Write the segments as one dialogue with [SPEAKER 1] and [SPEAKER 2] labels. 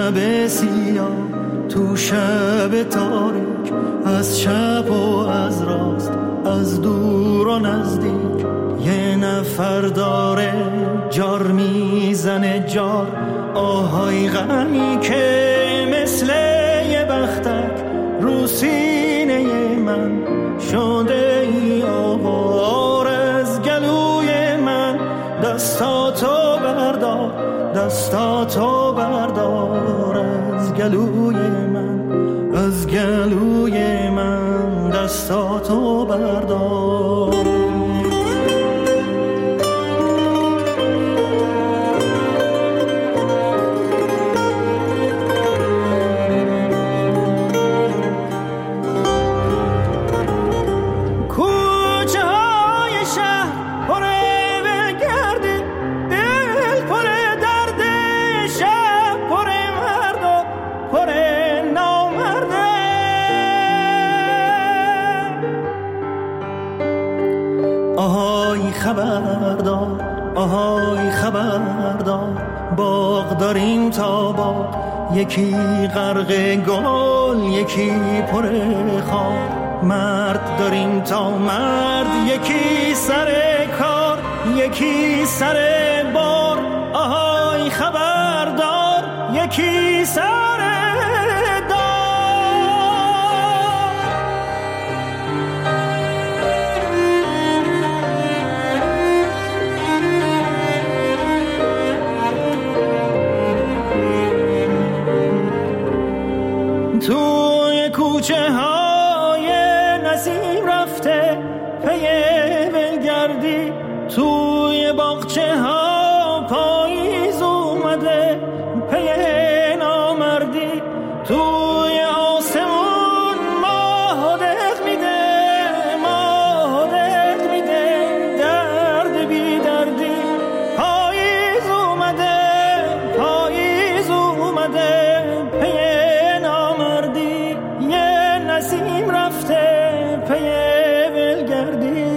[SPEAKER 1] شب سیاه تو شب تاریک، از چپ و از راست، از دور و نزدیک، یه نفر داره جار میزنه جار، آهای غمی که مثل یه بختک رو سینه من شده ای آوار. از گلوی من دستاتو بردار، دستاتو بردار، از گلوی من، از گلوی من دستاتو بردار. خبردار، آهای خبردار، باغ داریم تا باغ، یکی غرق گل یکی پر خار، مرد داریم تا مرد، یکی سر کار یکی سر بار، آهای خبردار، یکی سر توی کوچه های نسیم رفته پی ولگردی، توی باغچه ها پاییز اومده پی نامردی، توی آسمون ماه دق میده، ماه دق میده، درد بی دردی، پاییز اومده، پاییز اومده پی نسیم رفته پی ولگردی.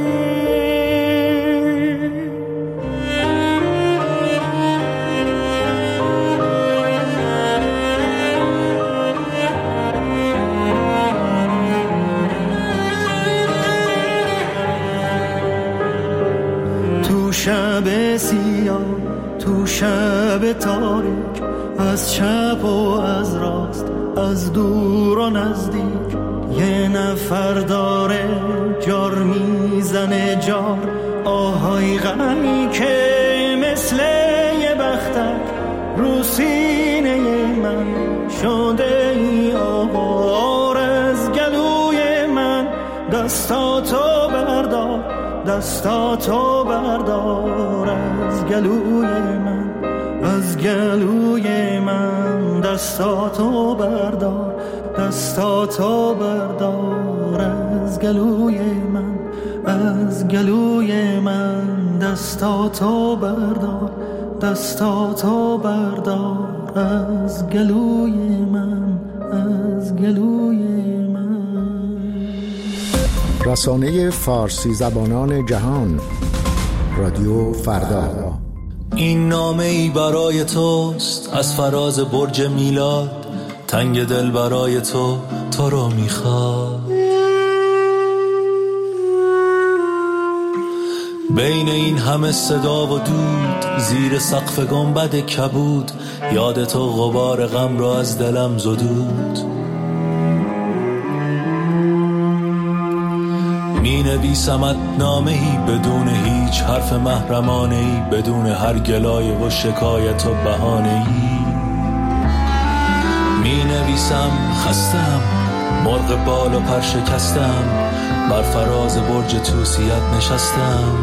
[SPEAKER 1] تو شب سیاه تو شب تاریک، از چپ و از راست، از دور و نزدیک، یه نفر داره جار میزنه جار، آهای غمی که مثل یه بختک رو سینه من شده ای آوار. از گلوی من دستاتو بردار، دستاتو بردار، از گلوی من، از گلوی من دستاتو بردار، دستاتو بردار، از گلوی من، از گلوی من دستاتو بردار، دستاتو بردار، از گلوی من، از گلوی من.
[SPEAKER 2] رسانه فارسی زبانان جهان، رادیو فردا.
[SPEAKER 3] این نامه ای برای توست از فراز برج میلاد، تنگ دل برای تو رو میخواد. بین این همه صدا و دود، زیر سقف گنبد کبود، یاد تو غبار غم را از دلم زدود. می نویسمت نامه‌ای بدون هیچ حرف محرمانه‌ای، بدون هر گلایه و شکایت و بهانه‌ای. می نویسم خستم، مرغ بال و پر شکستم، بر فراز برج توسیت نشستم.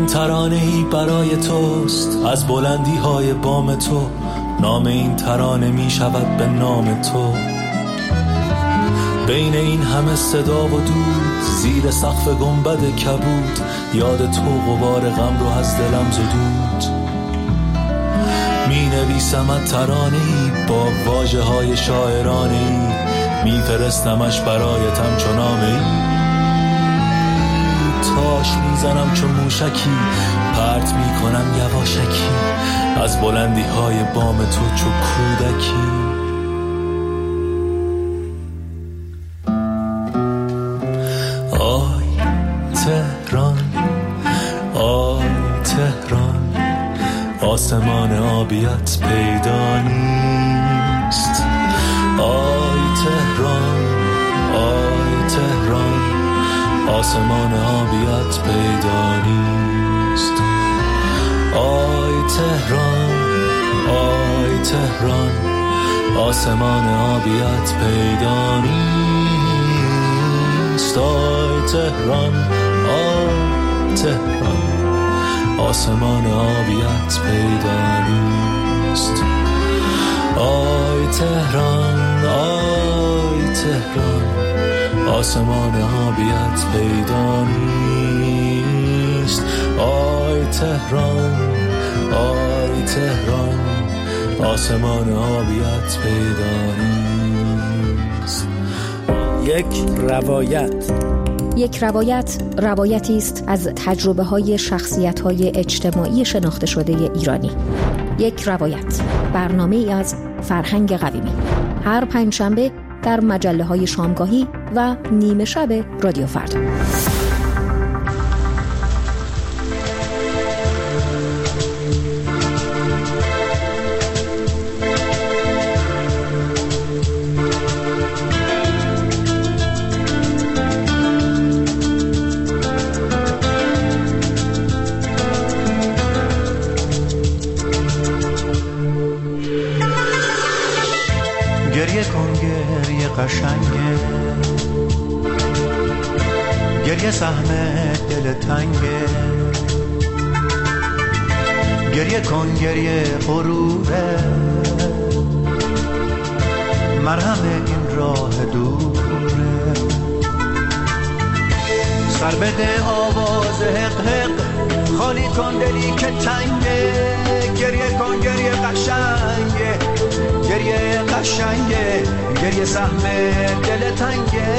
[SPEAKER 3] ترانه‌ای برای توست از بلندی های بام تو، نام این ترانه می شود به نام تو. بین این همه صدا و دود، زیر سقف گنبد کبود، یاد تو غبار غم رو از دلم زدود. می نویسمت ترانه‌ای با واژه های شاعرانه‌ای، می فرستمش برایتم چو نامه‌ای. تاش می زنم چو موشکی، پرت می کنم یواشکی از بلندی های بام تو چو کودکی. آی تهران، آی تهران، آسمان آبیت پیدا نیست. آی تهران، آی تهران، آسمان آبیت پیدا نیست. آی تهران، آی تهران، آسمان آبیت پیدا نیست. آی تهران، آی تهران، آسمان آبیت پیدا نیست. آی تهران، آی تهران، آسمان آبیت پیدا نیست. آی تهران، آی تهران، آسمان آبیت پیدا نیست.
[SPEAKER 4] یک روایت روایتی است از تجربه‌های شخصیت‌های اجتماعی شناخته شده ایرانی. یک روایت، برنامه‌ای از فرهنگ قویمی، هر پنجشنبه در مجله‌های شامگاهی و نیمه شب رادیو فردا.
[SPEAKER 1] گریه کن گریه قشنگه، گریه سهم دل تنگه، گریه کن گریه غروره، مرهم این راه دوره. سر بده آواز حق حق، خالی کن دلی که تنگه، گریه کن گریه قشنگه، گریه قشنگه، گریه سهم دل تنگه،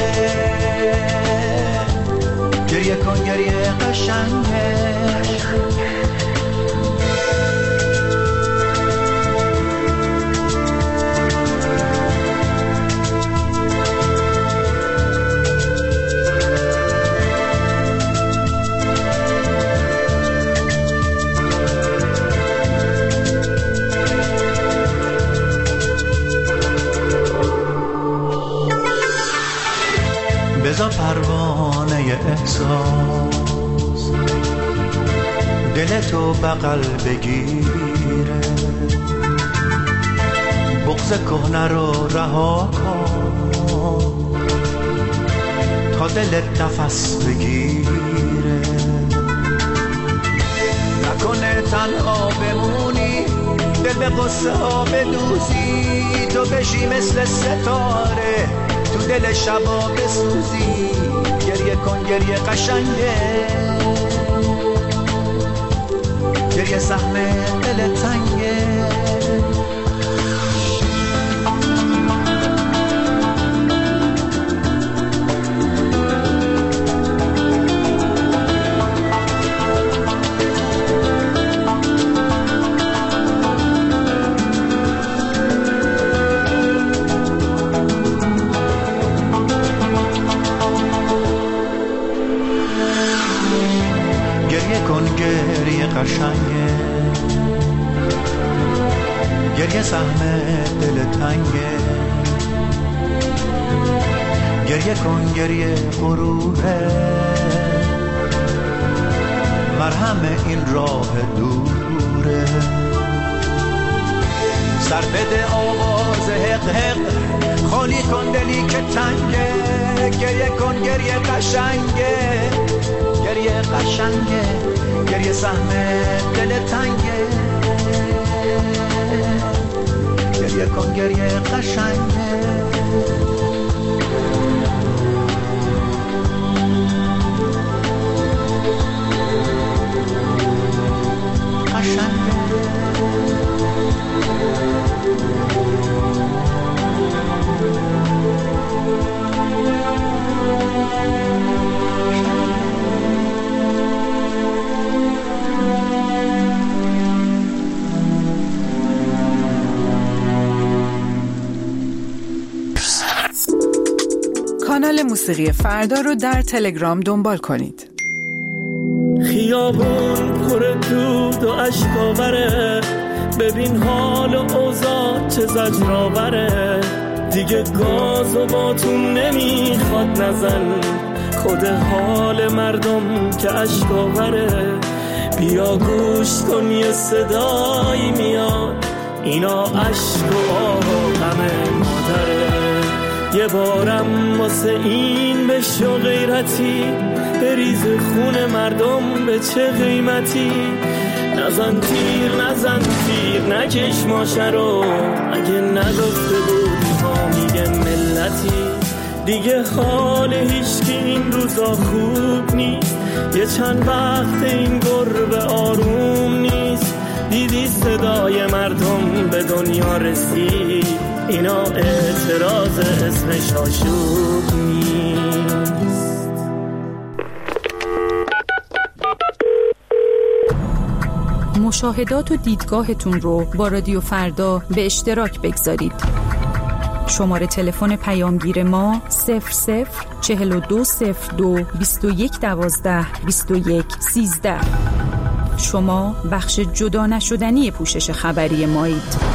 [SPEAKER 1] گریه کن گریه قشنگه. بذار پروانه احساس دل تو بغل بگیره، بغض کهنه رو رها کن تا دلت نفس بگیره. نکنه تنها بمونی، دل به قصه ها بدوزی، تو بشی مثل ستاره تو دل شبا بسوزی. گریه کن گریه قشنگه، گریه سهم دل تنگه. قشنگه، گریه سهم دل تنگه، گریه کن گریه غروره، مرهم این راه دوره. سر بده آواز حق حق، خالی کن دلی که تنگه، گریه کن گریه قشنگه، گریه گریه قشنگه، گریه سهم دل تنگه، گریه کن گریه قشنگه.
[SPEAKER 5] کانال موسیقی فردا رو در تلگرام دنبال کنید.
[SPEAKER 3] خیابون پر دود و اشکاوره، ببین حال و اوضاع چه زجرآوره، دیگه گاز و باتون نمیخواد نزن، خود حال مردم که اشکاوره. بیا گوش کن یه صدایی میاد، اینا اشک و آه و غم مادره. یه بارم واسه این بشو غیرتی، بریز خون مردم به چه قیمتی. نزن تیر نکش ماشه رو، اگه نگفته بودی ها میگه ملتی. دیگه حال هیچکی این روزا خوب نیست، یه چند وقت این گربه آروم نیست. دیدی صدای مردم به دنیا رسید، اینا اعتراض اسمش آشوب نیست.
[SPEAKER 6] مشاهدات و دیدگاهتون رو با رادیو فردا به اشتراک بگذارید. شماره تلفن پیامگیر ما 004202 2112 2113. شما بخش جدا نشدنی پوشش خبری مایید.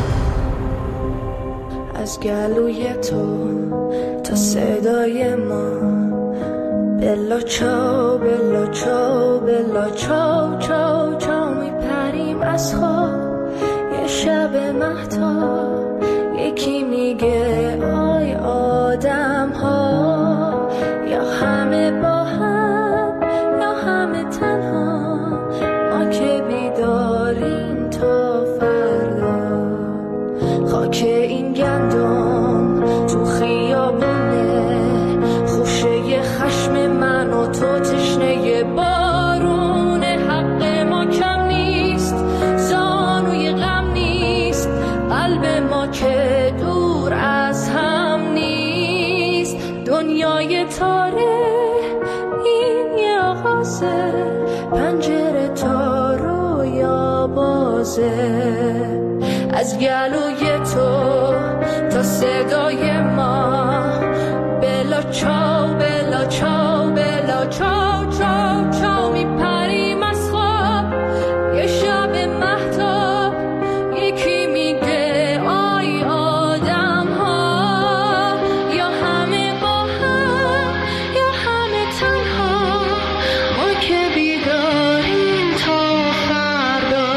[SPEAKER 7] از گلوی تو تا صدای ما، بلا چاو بلا چاو بلا چاو چاو چاو، میپریم از خواب یه شب مهتاب. یکی میگه آی آدم ها، یا همه با هم یا همه تنها، ما که بیداریم تا فردا. خاک این گندم تو خیابونه، خوشه خشم من و تو تشنه بارونه. حق ما کم نیست، زانوی غم نیست، قلب ما که دور از هم نیست. دنیای تاره این یه آغازه، پنجره تا رویا بازه. از گلوی تو تا صدای ما، بلا چاو بلا چاو بلا چاو چاو چاو، میپریم از خواب یه شب مهتاب. یکی میگه آی آدم ها، یا همه با هم یا همه تنها، ما که بیداریم تا فردا.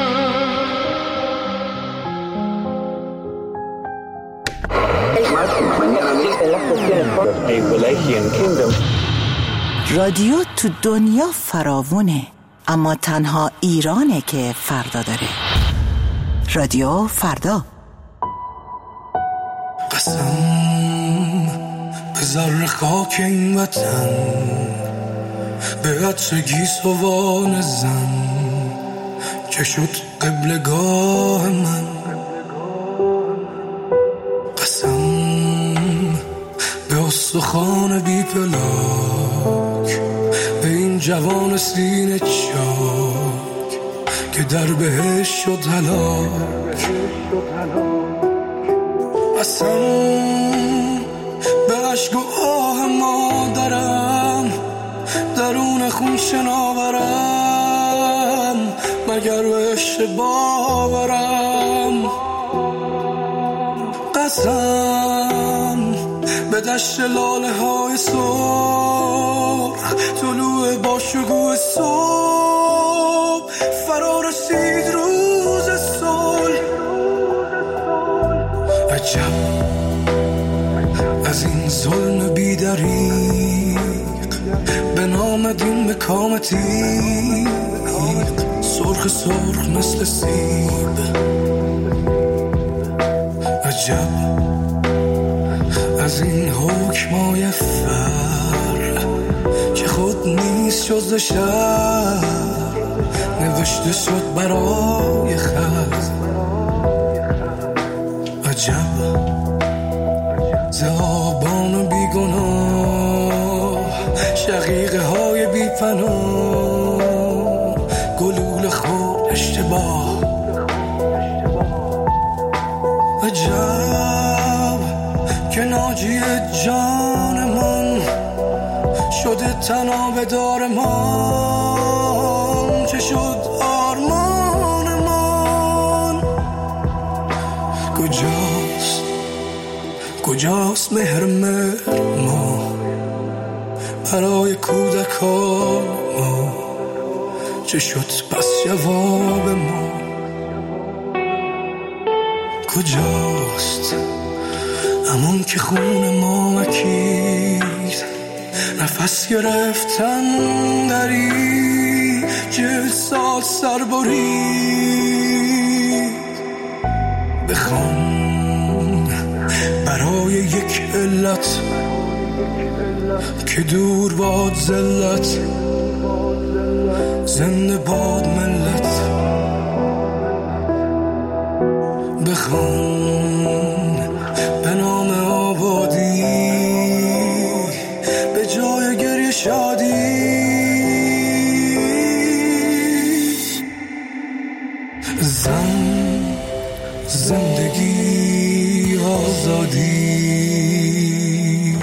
[SPEAKER 8] رادیو تو دنیا فراوونه، اما تنها ایرانه که فردا داره. رادیو فردا.
[SPEAKER 3] قسم به ذره خاک این وطن، به عطر گیسوان زن که شد قبلگاه من. قسم به استخوان بی پلاک، به این جوان سینه چاک که در بهش شد هلاک. قسم به عشق و آه مادرم، درون خون شناورم، مگر بهش باورم. قسم به دشت لاله های سرخ، طلوع با شکوه صبح، فرا رسید روز صلح. عجب از این ظلم بی‌دریغ،
[SPEAKER 9] به نام دین به کام تیغ، سرخ سرخ مثل سیب. عجب از این حکمای فر که خود نیست جز شر، نوشته شد برای خط. عجب ز آبان بیگناه، شقیقه های بی پناه، گلوله خور اشتباه. عجب که ناجی جانمان شده تناب دار ما، چه شد آرمانمان. کجاست مهر ما برای کودکان ما، چه شد پس جواب ما. کجاست همون که خون ما مکید، نفس گرفتن دری که سال سر برید. بخوان برای یک علت که دور باد ذلت، زنده باد ملت. بخوان به نام آبادی، به جای گریه شادی. زندگی آزادی.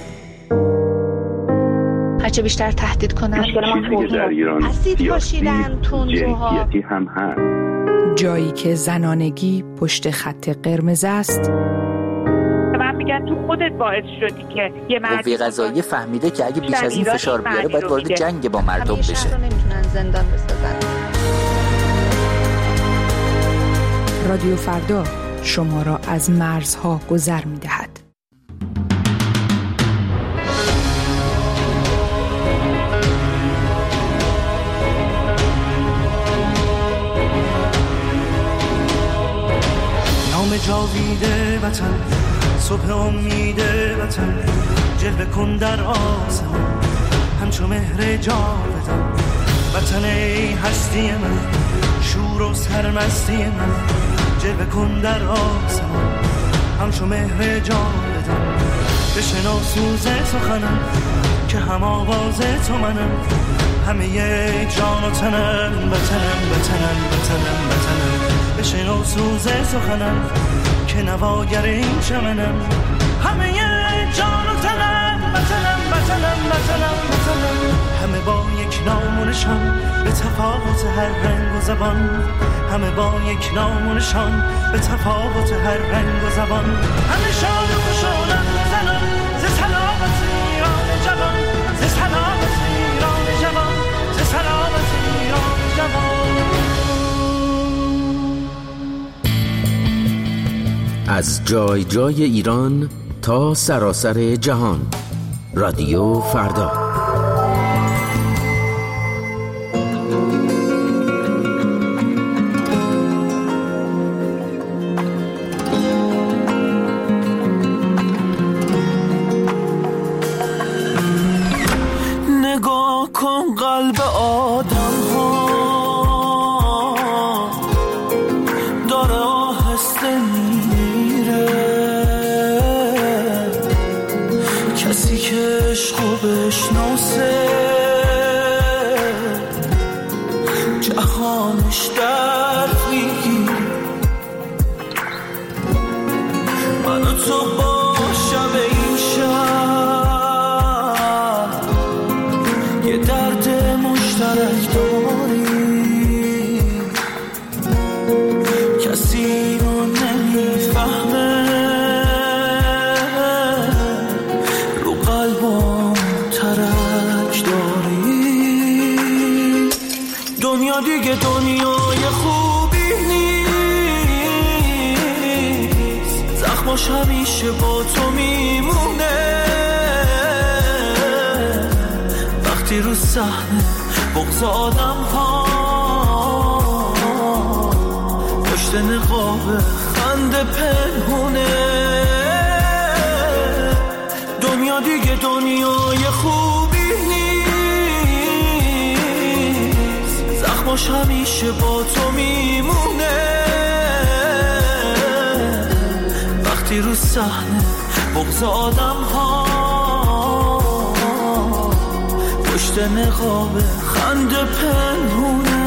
[SPEAKER 10] هرچه بیشتر تهدید کنن
[SPEAKER 11] چیزی که در ایران سیاسی جنسیتی هم هست.
[SPEAKER 5] جایی که زنانگی پشت خط قرمز است.
[SPEAKER 12] من میگم تو خودت باعث شدی که یه
[SPEAKER 13] قوه قضاییه فهمیده که اگه بیش از این فشار بیاره باید وارد جنگ با مردم بشه.
[SPEAKER 10] نمیتونن زندان بسازن.
[SPEAKER 5] رادیو فردا شما را از مرزها گذر می‌دهد.
[SPEAKER 1] نام جاویده وطن، صبح امید وطن، جلوه کن در آسمان همچو مهر جاودان. وطن ای هستی من، شور و سرمستی من، جلوه کن در آسمان همچو مهر جاودان. بشنو سوز سخنم که هم آواز تو منم، همه جان و تنم، وطنم وطنم وطنم وطنم. بشنو سوز سخنم که نواگر این چمنم، همه جان و تنم، وطنم وطنم وطنم وطنم. همه با یک نام و نشان به تفاوت هر رنگ و زبان، همه با یک نام و نشان به تفاوت هر رنگ و زبان. همه شاد و خوشحالم زنان ز سلامت ایران جوان، ز سلامت ایران جوان، ز سلامت ایران جوان.
[SPEAKER 14] از جای جای ایران تا سراسر جهان، رادیو فردا.
[SPEAKER 1] نگاه کن قلب آدم ها داره آهسته میره، کسی که عشقو بشناسه جهانش درد میگیره. من و تو با شب این شب یه درد مشترک داریم، کسی رو نمیفهمه، رو قلبم ترک داریم. دنیا دیگه دنیای خوبی نیست، زخماش همیشه با تو میمونه.
[SPEAKER 3] وقتی رو صحنه بغض آدم ها پشت نقاب خنده پنهونه، دنیا دیگه دنیای خوبی نیست، زخماش همیشه با تو میمونه. وقتی رو صحنه بغض آدم ها پشت نقاب خنده پنهونه.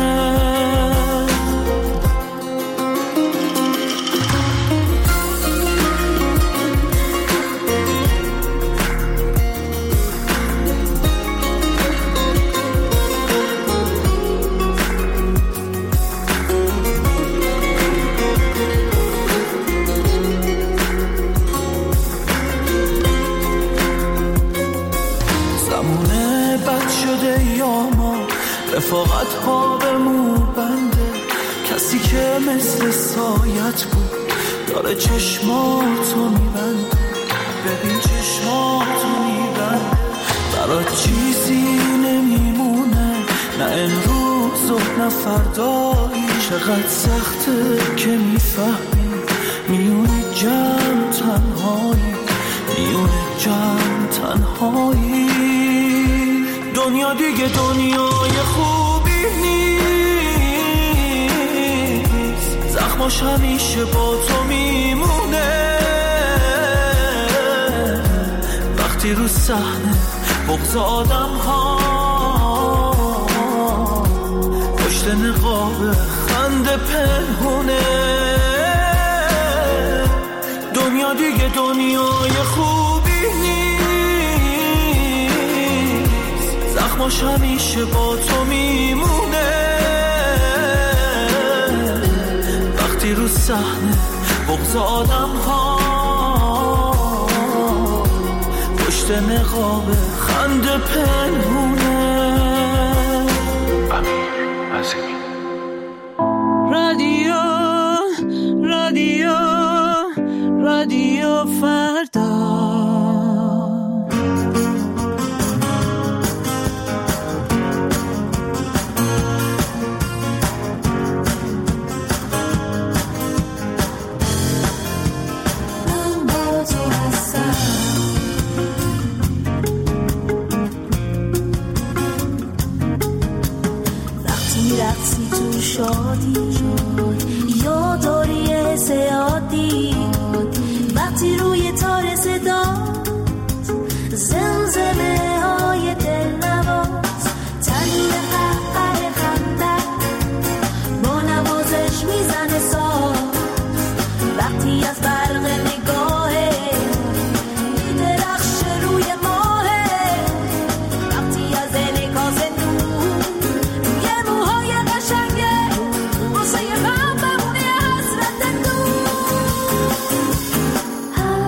[SPEAKER 3] رفاقت ها به مو بنده، کسی که مثل سایت بود داره چشماتو میبنده. ببین چشماتو میبنده، برات چیزی نمیمونه، نه امروز و نه فردایی. چقدر سخته که میفهمی میونه جمع تنهایی، میونه جمع تنهایی. دنیا دیگه دنیای خوبی نیست، زخماش همیشه با تو میمونه. وقتی رو صحنه بغض آدم ها پشت نقاب خنده پنهونه، دنیا دیگه دنیای خوبی نیست، زخماش همیشه با تو میمونه. وقتی رو صحنه بغض آدم ها پشت نقاب خنده پنهونه.
[SPEAKER 15] امیر عظیمی.
[SPEAKER 16] رادیو رادیو رادیو فردا.
[SPEAKER 7] شادی یاداری حسیاتی وقتی روی تار صدا زمزمه های دل نواز تنین قهقه خنده با نوازش میزنه ساز وقتی از برق نگاهه میدرخش روی ماهه وقتی از انعکاس نور یه موهای قشنگه واسه غم بمونه حسرت دور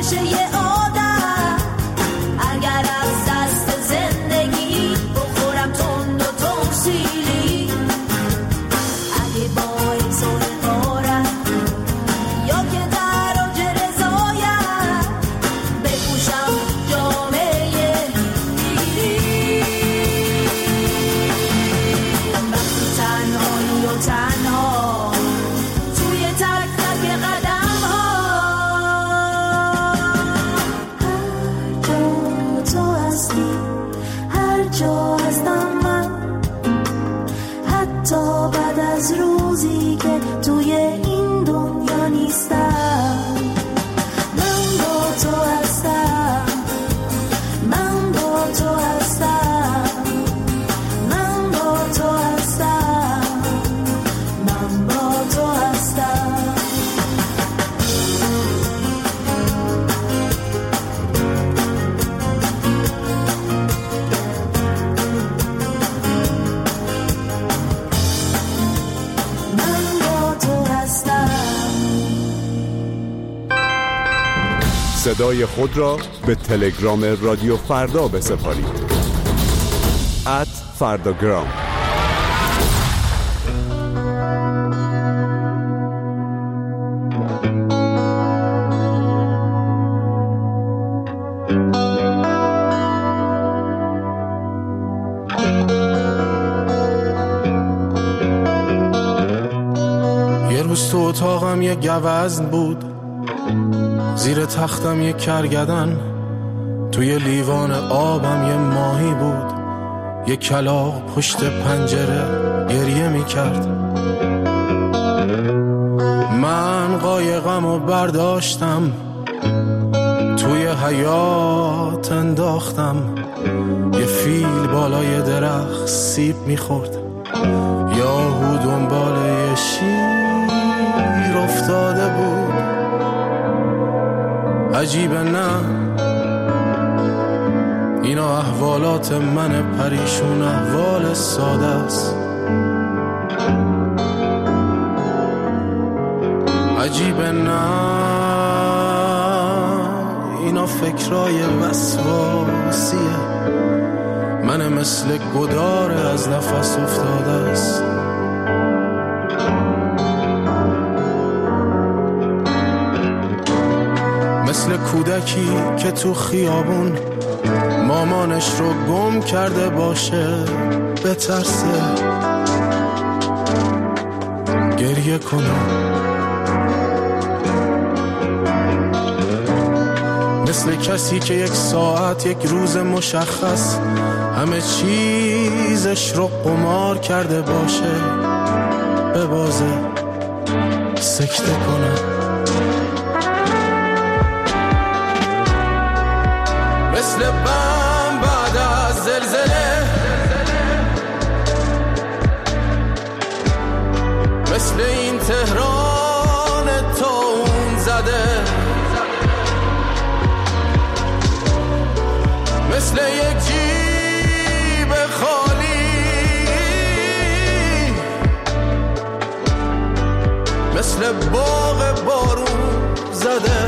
[SPEAKER 7] بشه یه آدم. اگر از دست زندگی بخورم تند و تمثیلی، اگه باعث احقارم یا که در اوج رضایم بپوشم جامعه دیری. وقتی تنهایی و تنها توی تک تک قدم ها، هر جا تو هستی، هر جا هستم من، حتی بعد از روزی که توی این دنیا نیستم. من با تو هستم، من با تو هستم، من با تو هستم، من با تو هستم. من با تو هستم.
[SPEAKER 15] صدای خود را به تلگرام رادیو فردا بسپارید. @فرداگرام.
[SPEAKER 17] یه روز تو اتاقم یه گوزن بود، زیر تختم یه کرگدن، توی لیوان آبم یه ماهی بود، یه کلاغ پشت پنجره گریه میکرد. من قایقمو برداشتم توی حیاط انداختم، یه فیل بالای درخت سیب میخورد، یاهو دنبال یه شیر افتاده بود. عجیبه نه، اینا احوالات من پریشون، احوال ساده است. عجیبه نه، اینا فکرای وسواسیه، من مثل گدار از نفس افتاده است. مثل کودکی که تو خیابون مامانش رو گم کرده باشه، بترسه گریه کنه. مثل کسی که یک ساعت، یک روز مشخص همه چیزش رو قمار کرده باشه، ببازه سکته کنه. مثل بم بعد از زلزله، مثل این تهران تون زده، مثل یک جیب خالی، مثل باغ بارون زده.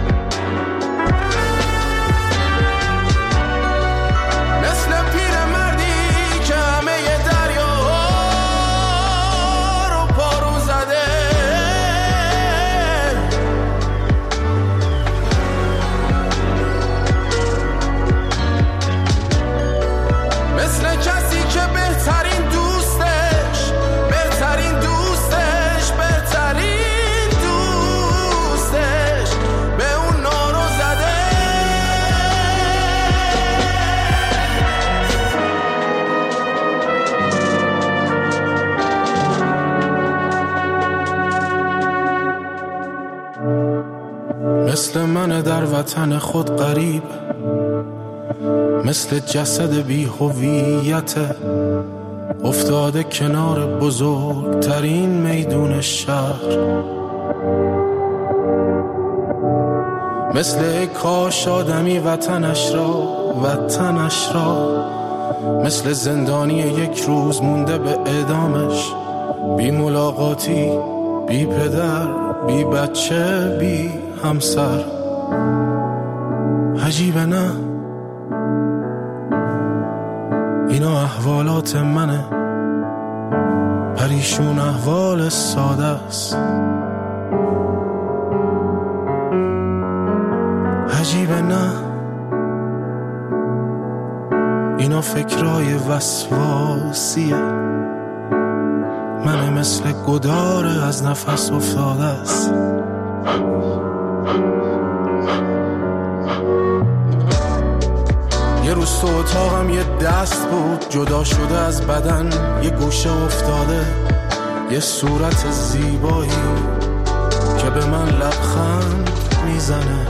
[SPEAKER 17] مثل من در وطن خود غریب، مثل جسد بی هویت افتاده کنار بزرگترین میدون شهر. مثل کاش آدمی وطنش را مثل زندانی یک روز مونده به اعدامش، بی ملاقاتی، بی پدر، بی بچه، بی همسر. عجیبه نه اینا احوالات منه، پریشون احوال ساده است. عجیبه نه اینا فکرای وسواسیه، من مثل گداره از نفس افتاده است. یه روز تو اتاقم یه دست بود جدا شده از بدن، یه گوشه افتاده یه صورت زیبایی که به من لبخند میزنه،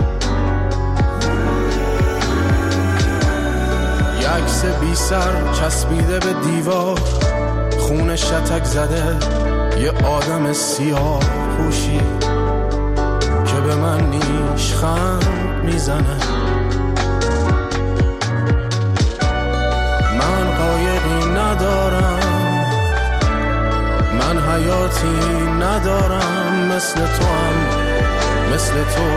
[SPEAKER 17] یه عکس بی سر چسبیده به دیوار، خون شتک زده یه آدم سیاه پوشی که به من نیشخند میزنه. من قایقی ندارم، من حیاتی ندارم، مثل تو هم مثل تو،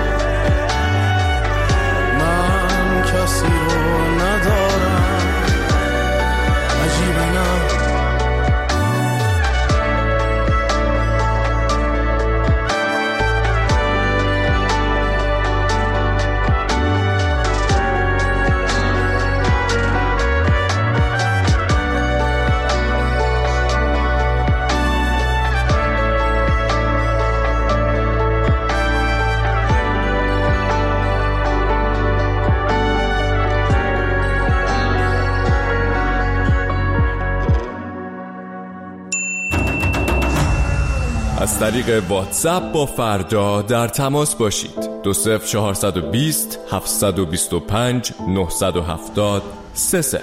[SPEAKER 17] من کسی رو ندارم. عجیبه نه
[SPEAKER 18] از طریق واتساپ با فردا در تماس باشید. 20420 725 970 30.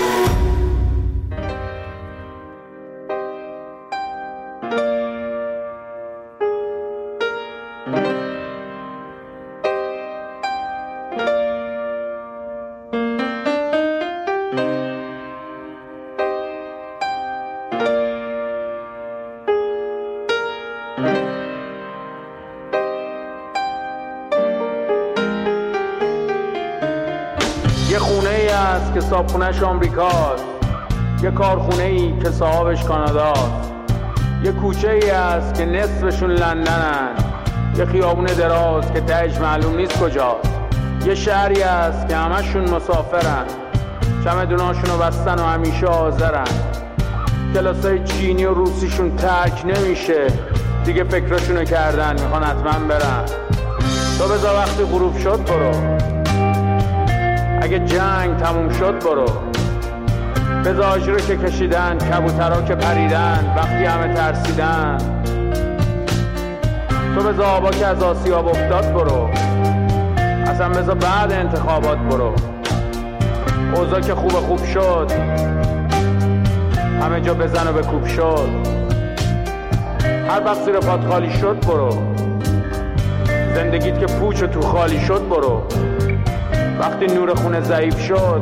[SPEAKER 19] یه خونه ای هست که صاحبخونه‌اش آمریکاست، یه کارخونه ای که صاحبش کاناداست، یه کوچه ای هست که نصفشون لندنن، یه خیابون دراز که تهش معلوم نیست کجاست، یه شهری هست که همشون مسافرن، چمدوناشونو بستن و همیشه حاضرن، کلاسای چینی و روسیشون ترک نمیشه، دیگه فکرشونو کردن میخوان حتما برن. تو بذار وقتی غروب شد برو، اگه جنگ تموم شد برو، بذار آجرو که کشیدن، کبوترها که پریدن وقتی همه ترسیدن، تو بذار آبا که از آسیاب افتاد برو، اصلا بذار بعد انتخابات برو، اوضاع که خوب شد همه جا بزن و بکوب شد، هر وقت زیر پات خالی شد برو، زندگیت که پوچ و تو خالی شد برو، وقتی نور خونه ضعیف شد،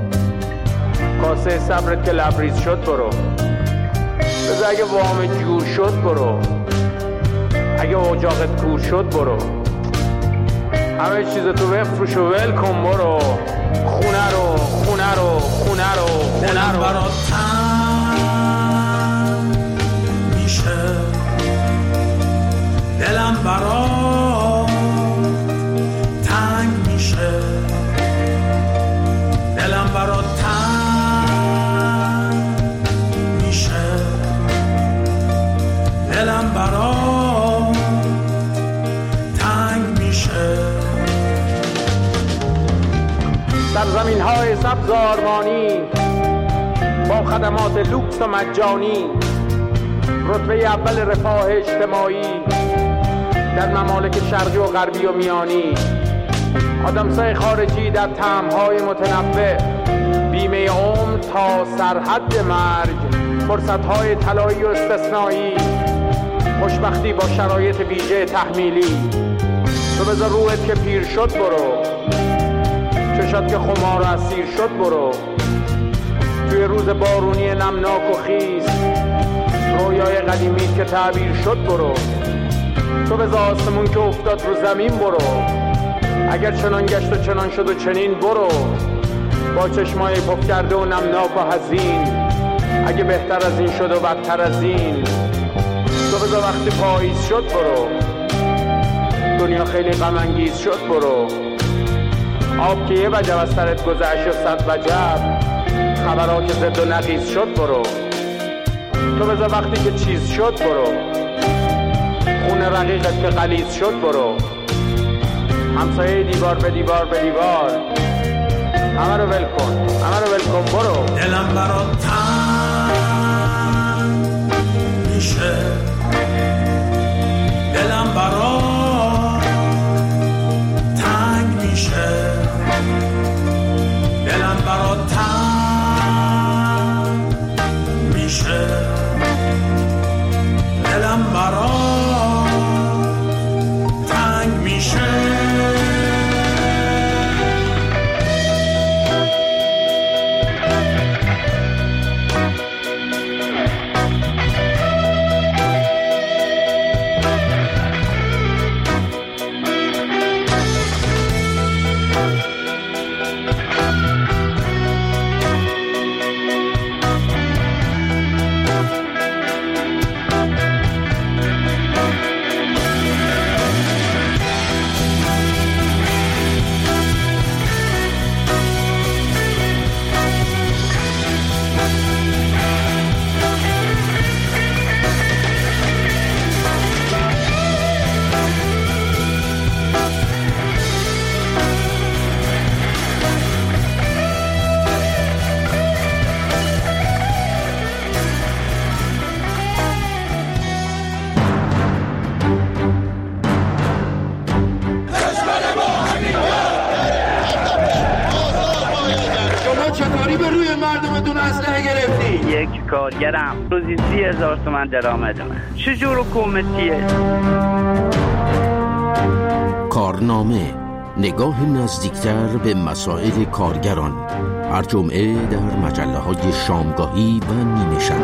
[SPEAKER 19] کاسه صبرت که لبریز شد برو، بذار اگه وام جور شد برو، اگه اجاقت کور شد برو، همه چیز تو بفروش و ول کن برو، خونه رو خونه رو خونه رو خونه رو برات تن میشه، دلم برات تنگ میشه، دلم برات تنگ میشه، دلم برات تنگ میشه. سرزمین های سبز آرمانی با خدمات لوکس و مجانی، رتبه اول رفاه اجتماعی در ممالک شرقی و غربی و میانی، آدمسای خارجی در طعم‌های متنوع، بیمه عمر تا سرحد مرگ، فرصت‌های طلایی و استثنایی، خوشبختی با شرایط ویژه تحمیلی. تو بذار روحت که پیر شد برو، چشات که خمار و اسیر شد برو، توی روز بارونی نمناک و خیز، رویای قدیمی که تعبیر شد برو، تو بذار آسمون که افتاد رو زمین برو، اگر چنان گشت و چنان شد و چنین برو، با چشمای پف کرده و نمناک و حزین. اگه بهتر از این شد و بدتر از این، تو بذار وقتی پاییز شد برو، دنیا خیلی غم انگیز شد برو. آب که یه وجب از سرت گذشت و صد وجب، خبرها که زد و نقیز شد برو. تو بذار وقتی که چیز شد برو، خون رقیقت که غلیظ شد برو. همسایه دیوار به دیوار به دیوار، همه رو ول کن، همه رو ول کن برو.
[SPEAKER 20] دلم برات تنگ میشه، دلم برات تنگ میشه، دلم برات تنگ میشه، دلم برات تنگ میشه.
[SPEAKER 21] یک کارگرم روزی 30,000 تومان درآمد من. چجور حکومتیه؟
[SPEAKER 14] کارنامه، نگاه نزدیکتر به مسائل کارگران، هر جمعه در مجله‌های شامگاهی و نیمه شب.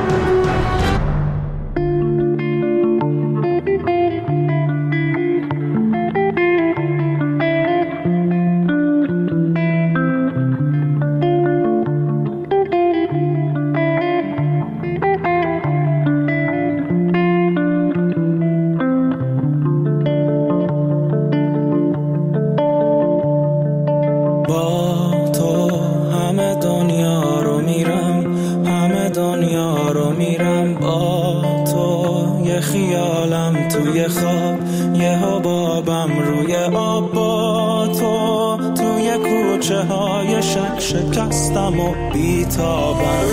[SPEAKER 20] شکستم و بیتابم.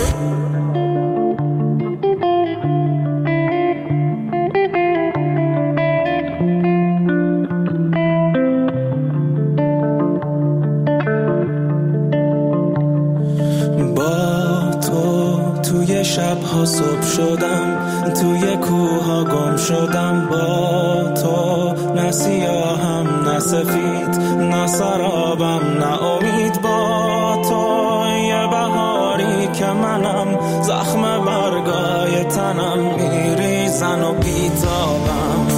[SPEAKER 20] با تو توی شبها صبح شدم، توی کوها گم شدم. با تو نه سیاهم نه سفید، نه سرابم نه امید. با تو یه بهاری که منم، زخم برگای تنم میریزن و بیتابم.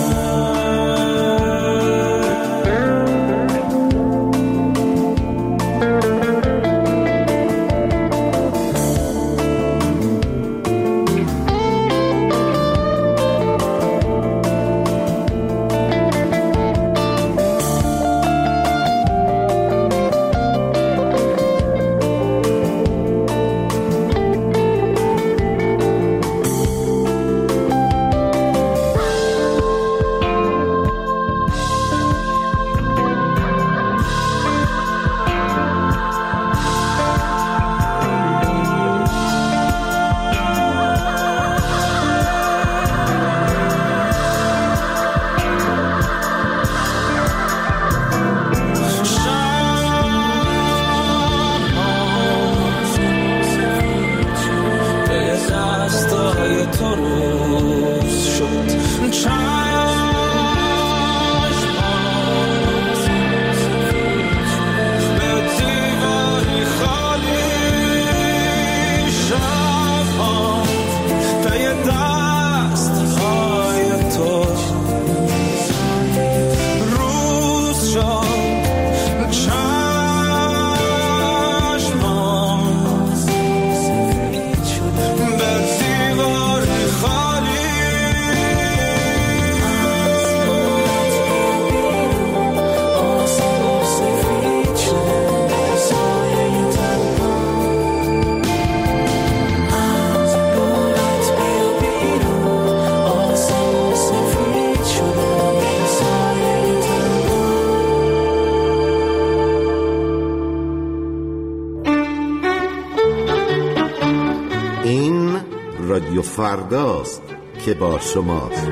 [SPEAKER 14] رادیو فرداست که با شماست.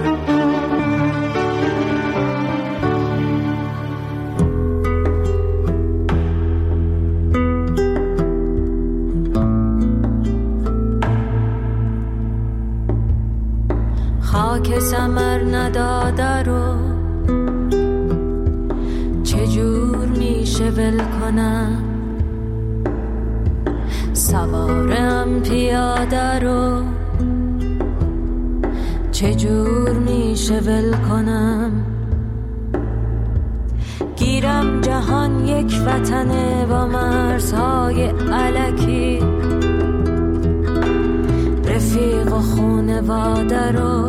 [SPEAKER 7] خاک ثمر نداده رو چجور میشه ول کنم، سوارم پیاده رو چجور میشه ول کنم. گیرم جهان یک وطنه با مرزهای الکی، رفیق و خونواده رو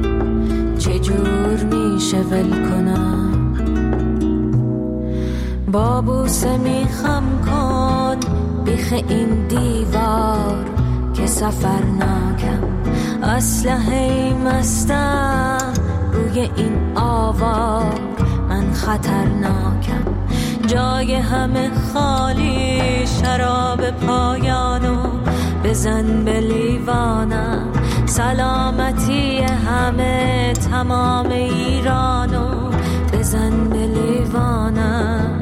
[SPEAKER 7] چجور میشه ول کنم. با بوسه میخم کن بیخ این دیوار که سفر ناکم، اسلحه مستم روی این آوار، من خطرناکم. جای همه خالی، شراب پایانو بزن به لیوانم، سلامتی همه تمام ایرانو بزن به لیوانم.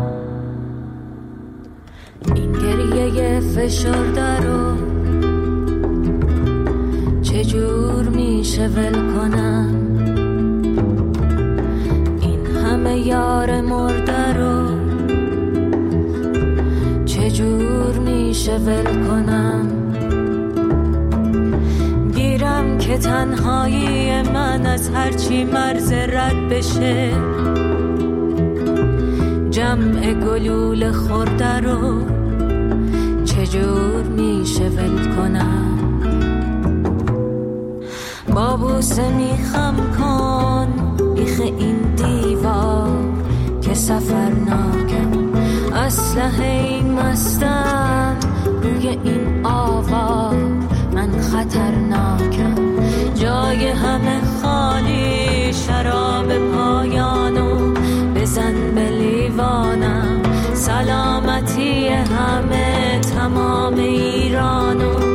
[SPEAKER 7] این گریه فشرده رو چجور میشه ول کنم، این همه یار مرده رو چجور میشه ول کنم. گیرم که تنهایی من از هرچی مرز رد بشه، جمع گلول خورده رو چجور میشه ول کنم. با بوسه میخم کن بیخ این دیوار که سفر ناکم، اسلحه مستم روی این آوار، من خطرناکم. جای همه خالی، شراب پایانو بزن به لیوانم، سلامتی همه تمام ایرانو